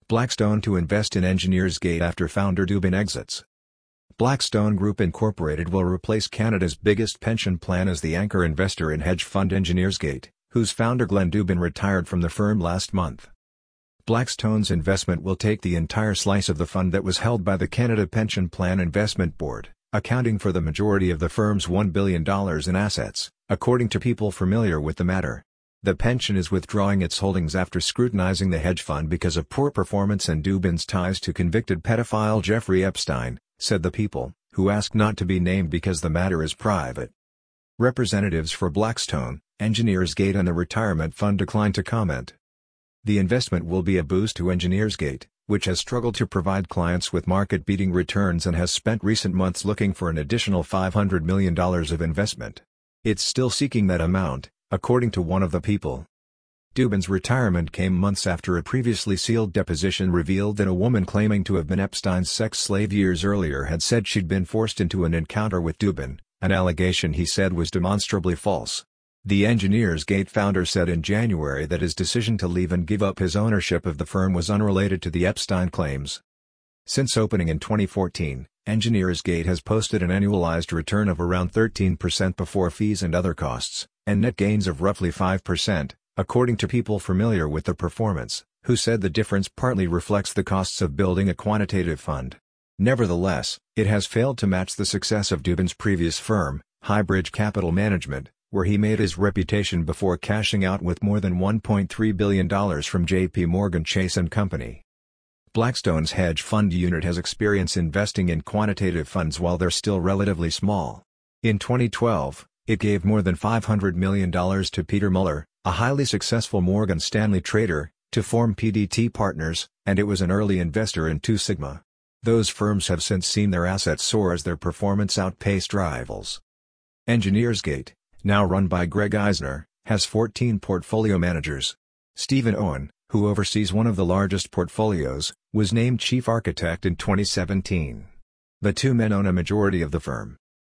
Blackstone to invest in Engineers Gate after founder Dubin exits. Blackstone Group Incorporated will replace Canada's biggest pension plan as the anchor investor in hedge fund Engineers Gate, whose founder Glenn Dubin retired from the firm last month. Blackstone's investment will take the entire slice of the fund that was held by the Canada Pension Plan Investment Board, accounting for the majority of the firm's $1 billion in assets, according to people familiar with the matter. The pension is withdrawing its holdings after scrutinizing the hedge fund because of poor performance and Dubin's ties to convicted pedophile Jeffrey Epstein, said the people, who asked not to be named because the matter is private. Representatives for Blackstone, Engineers Gate and the retirement fund declined to comment. The investment will be a boost to Engineers Gate, which has struggled to provide clients with market-beating returns and has spent recent months looking for an additional $500 million of investment. It's still seeking that amount, according to one of the people. Dubin's retirement came months after a previously sealed deposition revealed that a woman claiming to have been Epstein's sex slave years earlier had said she'd been forced into an encounter with Dubin, an allegation he said was demonstrably false. The Engineers Gate founder said in January that his decision to leave and give up his ownership of the firm was unrelated to the Epstein claims. Since opening in 2014, Engineers Gate has posted an annualized return of around 13% before fees and other costs, and net gains of roughly 5%, according to people familiar with the performance, who said the difference partly reflects the costs of building a quantitative fund. Nevertheless, it has failed to match the success of Dubin's previous firm, Highbridge Capital Management, where he made his reputation before cashing out with more than $1.3 billion from J.P. Morgan Chase & Company. Blackstone's hedge fund unit has experience investing in quantitative funds while they're still relatively small. In 2012, it gave more than $500 million to Peter Muller, a highly successful Morgan Stanley trader, to form PDT Partners, and it was an early investor in Two Sigma. Those firms have since seen their assets soar as their performance outpaced rivals. Engineers Gate, now run by Greg Eisner, has 14 portfolio managers. Stephen Owen, who oversees one of the largest portfolios, was named chief architect in 2017. The two men own a majority of the firm.